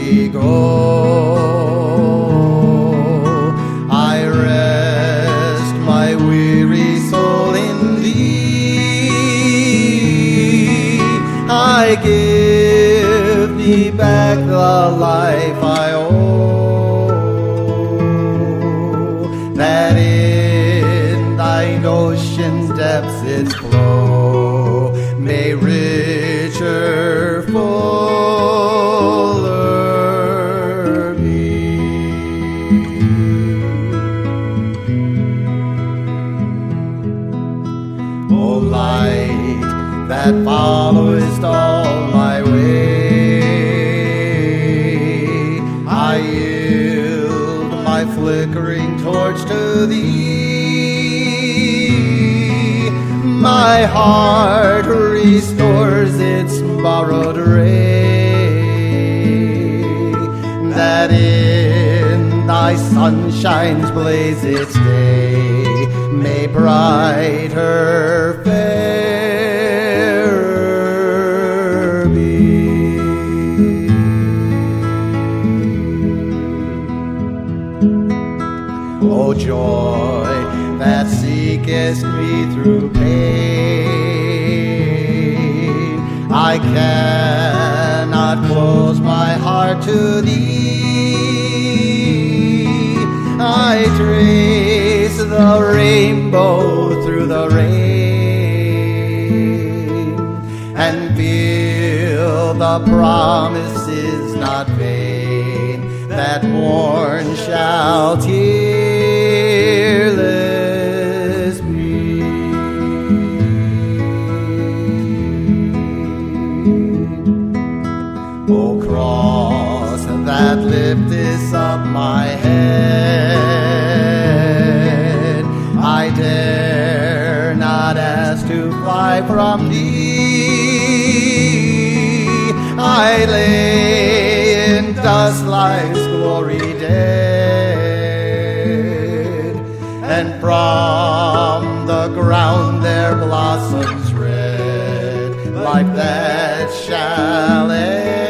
we go. I rest my weary soul in thee. I give thee back the life I owe, that in thine ocean depths its flow may richer, fuller be. O light that followest all my way, I yield my flickering torch to thee. My heart restores its borrowed ray, that in thy sunshine's blaze its day may brighter, fairer be. O joy that seekest me through pain, I cannot close my heart to thee. I trace the rainbow through the rain, and feel the promise is not vain, that morn shall tearless be. O cross that liftest up my head, I dare not ask to fly from thee. I lay in dust life's glory dead, and from the ground there blossoms red life that shall end.